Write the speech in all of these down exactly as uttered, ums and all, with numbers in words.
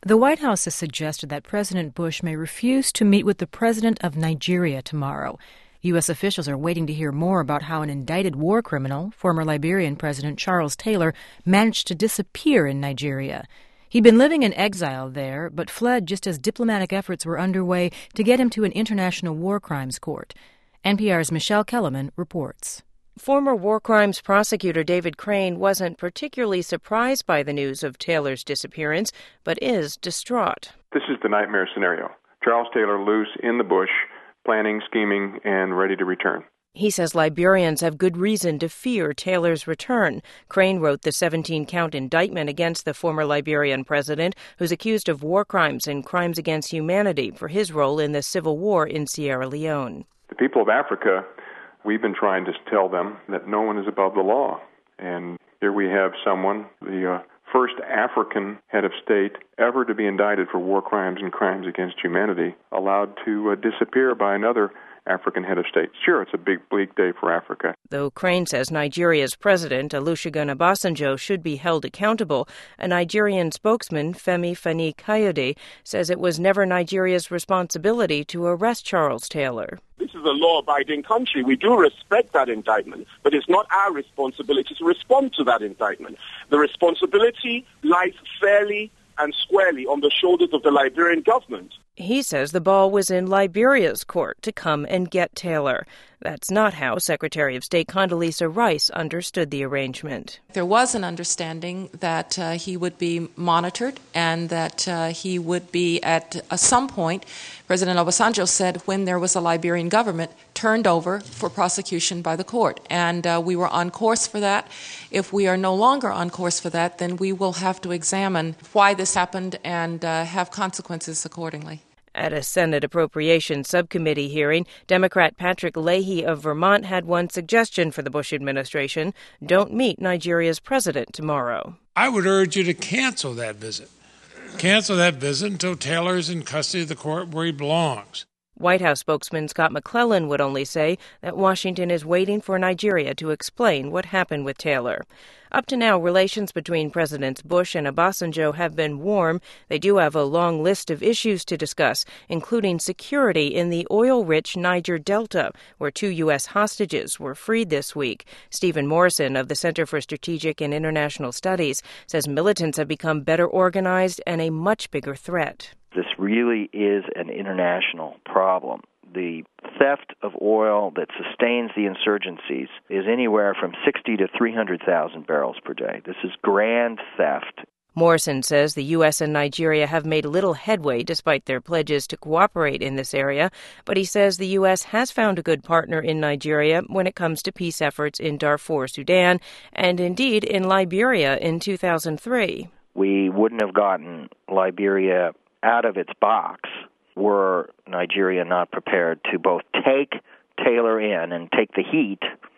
The White House has suggested that President Bush may refuse to meet with the president of Nigeria tomorrow. U S officials are waiting to hear more about how an indicted war criminal, former Liberian President Charles Taylor, managed to disappear in Nigeria. He'd been living in exile there, but fled just as diplomatic efforts were underway to get him to an international war crimes court. N P R's Michelle Kellerman reports. Former war crimes prosecutor David Crane wasn't particularly surprised by the news of Taylor's disappearance, but is distraught. This is the nightmare scenario. Charles Taylor loose in the bush, planning, scheming, and ready to return. He says Liberians have good reason to fear Taylor's return. Crane wrote the seventeen-count indictment against the former Liberian president, who's accused of war crimes and crimes against humanity for his role in the civil war in Sierra Leone. The people of Africa, we've been trying to tell them that no one is above the law. And here we have someone, the uh, first African head of state ever to be indicted for war crimes and crimes against humanity, allowed to uh, disappear by another African head of state. Sure, it's a big, bleak day for Africa. Though Crane says Nigeria's president, Olusegun Obasanjo, should be held accountable, a Nigerian spokesman, Femi Fani-Kayode, says it was never Nigeria's responsibility to arrest Charles Taylor. This is a law-abiding country. We do respect that indictment, but it's not our responsibility to respond to that indictment. The responsibility lies fairly and squarely on the shoulders of the Liberian government. He says the ball was in Liberia's court to come and get Taylor. That's not how Secretary of State Condoleezza Rice understood the arrangement. There was an understanding that uh, he would be monitored and that uh, he would be at uh, some point, President Obasanjo said, when there was a Liberian government, turned over for prosecution by the court. And uh, we were on course for that. If we are no longer on course for that, then we will have to examine why this happened and uh, have consequences accordingly. At a Senate Appropriations Subcommittee hearing, Democrat Patrick Leahy of Vermont had one suggestion for the Bush administration: don't meet Nigeria's president tomorrow. I would urge you to cancel that visit. Cancel that visit until Taylor is in custody of the court where he belongs. White House spokesman Scott McClellan would only say that Washington is waiting for Nigeria to explain what happened with Taylor. Up to now, relations between Presidents Bush and Obasanjo have been warm. They do have a long list of issues to discuss, including security in the oil-rich Niger Delta, where two U S hostages were freed this week. Stephen Morrison of the Center for Strategic and International Studies says militants have become better organized and a much bigger threat. This really is an international problem. The theft of oil that sustains the insurgencies is anywhere from sixty to three hundred thousand barrels per day. This is grand theft. Morrison says the U S and Nigeria have made little headway despite their pledges to cooperate in this area, but he says the U S has found a good partner in Nigeria when it comes to peace efforts in Darfur, Sudan, and indeed in Liberia in two thousand three. We wouldn't have gotten Liberia out of its box were Nigeria not prepared to both take Taylor in and take the heat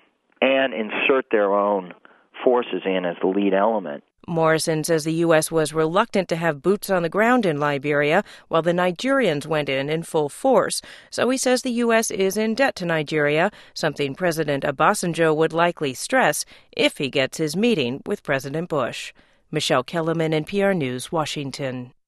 and insert their own forces in as the lead element. Morrison says the U S was reluctant to have boots on the ground in Liberia while the Nigerians went in in full force. So he says the U S is in debt to Nigeria, something President Obasanjo would likely stress if he gets his meeting with President Bush. Michelle Kellerman, N P R News, Washington.